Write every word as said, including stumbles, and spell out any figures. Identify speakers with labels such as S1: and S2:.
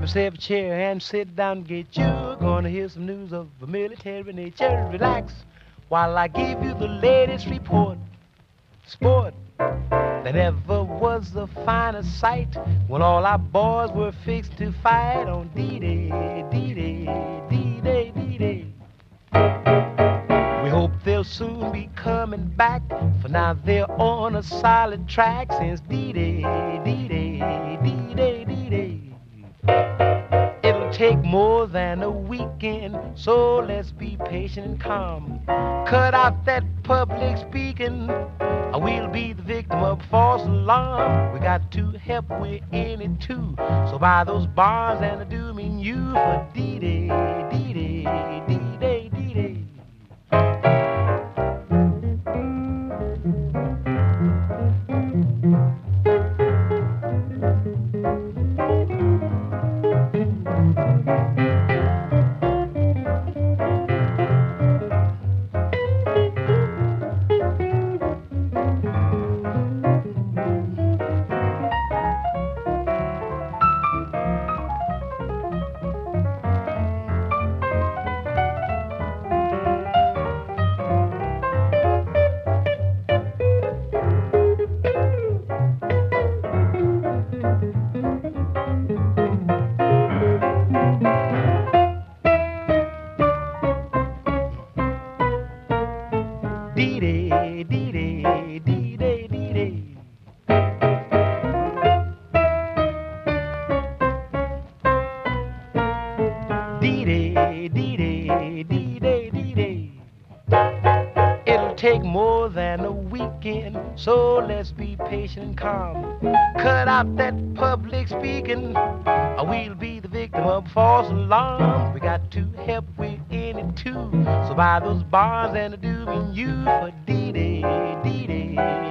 S1: yourself a chair and sit down and get you. Gonna hear some news of a military nature. Relax while I give you the latest report. Sport, there never was a finer sight when all our boys were fixed to fight on D-Day, D-Day, D-Day, D-Day. We hope they'll soon be coming back, for now they're on a solid track since D-Day, D-Day, D-Day, D-Day. It'll take more than a weekend, so let's be patient and calm. Cut out that public speaking, or we'll be the victim of false alarm. We got to help, we're in it too. So buy those bonds and I do mean you for D-Day, D-Day, D-Day, D-Day. D-Day, D-Day, D-Day, D-Day. D-Day, D-Day, D-Day, D-Day. It'll take more than a weekend, so let's be patient and calm. Cut out that public speaking, or we'll be the victim of false alarm. We got to help, we're in it too. So buy those bonds and I do mean you for D-Day, D-Day.